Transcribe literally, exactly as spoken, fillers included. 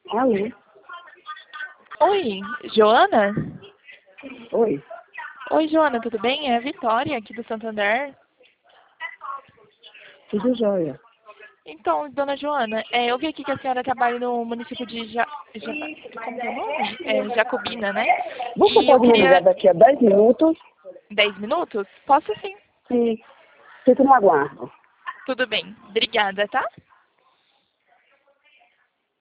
Alô? Oi, Joana? Oi. Oi, Joana, tudo bem? É a Vitória, aqui do Santander. Tudo jóia. Então, dona Joana, é, eu vi aqui que a senhora trabalha no município de ja... Ja... Como que é o nome? É, Jacobina, né? Você E eu pode me ligar queria... daqui a dez minutos? Dez minutos? Posso sim. Sim. Fico no aguardo. Tudo bem. Obrigada, tá?